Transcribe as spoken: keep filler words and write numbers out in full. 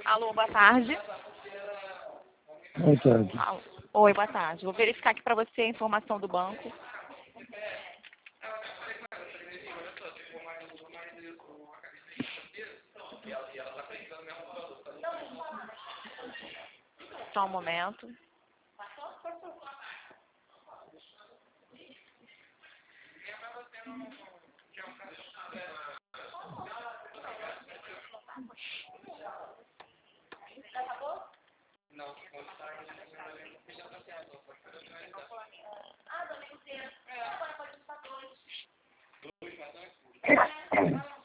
Alô, boa tarde. Boa tarde. Alô. Oi, boa tarde. Vou verificar aqui para você a informação do banco. Só um momento. Ah,